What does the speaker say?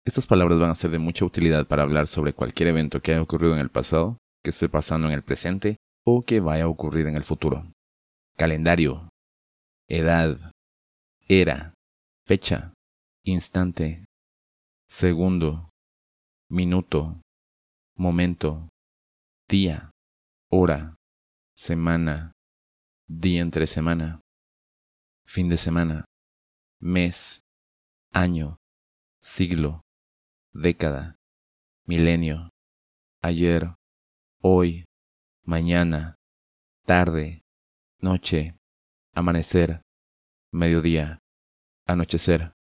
Estas palabras van a ser de mucha utilidad para hablar sobre cualquier evento que haya ocurrido en el pasado, que esté pasando en el presente o que vaya a ocurrir en el futuro. Calendario, edad, era, fecha, instante, segundo, minuto, momento, día, hora, semana, día entre semana, fin de semana, mes, año, siglo, década, milenio, ayer, hoy, mañana, tarde, noche, amanecer, mediodía, anochecer.